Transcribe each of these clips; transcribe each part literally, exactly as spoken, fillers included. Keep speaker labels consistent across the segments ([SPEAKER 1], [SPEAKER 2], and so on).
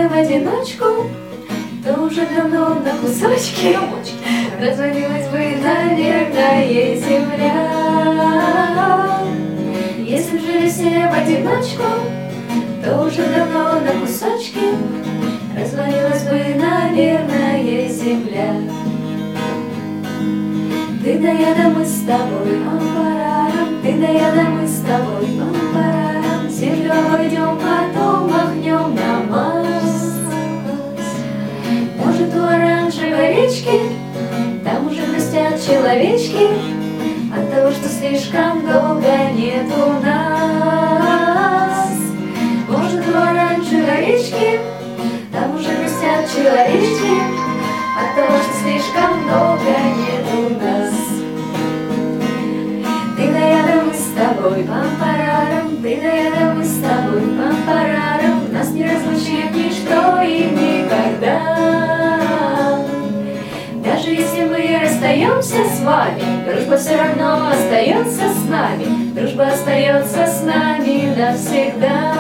[SPEAKER 1] все в одиночку, то уже давно на кусочки развалилась бы, наверное, земля. Если б жили все в одиночку, то уже давно на кусочки развалилась бы, наверное, земля. Ты да я да мы с тобой, пам-парарам, ты да я да мы с тобой, пам-парарам, землю обойдем, потом махнем на Марс. Может, у оранжевой речки там уже грустят человечки от того, что слишком долго нету нас. Может, у оранжевой речки там уже грустят человечки от того, что слишком долго нету нас. Ты да я да мы с тобой, пам-парарам, ты да я да мы с тобой, пам-парарам, нас не разлучит ничто и никогда. Даже если мы расстаемся с вами, дружба все равно остается с нами, дружба остается с нами навсегда.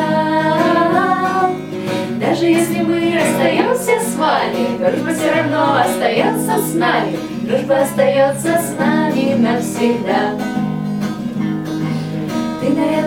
[SPEAKER 1] Даже если мы расстаемся с вами, дружба все равно остается с нами, дружба остается с нами навсегда. Ты да я